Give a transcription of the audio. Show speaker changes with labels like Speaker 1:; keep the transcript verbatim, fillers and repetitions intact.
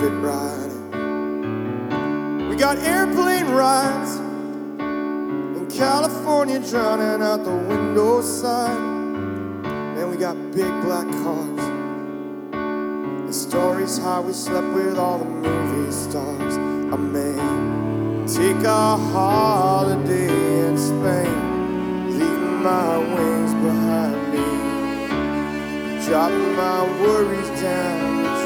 Speaker 1: fit right. We got airplane rides in California, drowning out the window side. And we got big black cars and stories how we slept with all the movie stars. I may take a holiday in Spain, leaving my wings behind me, dropping my worries down.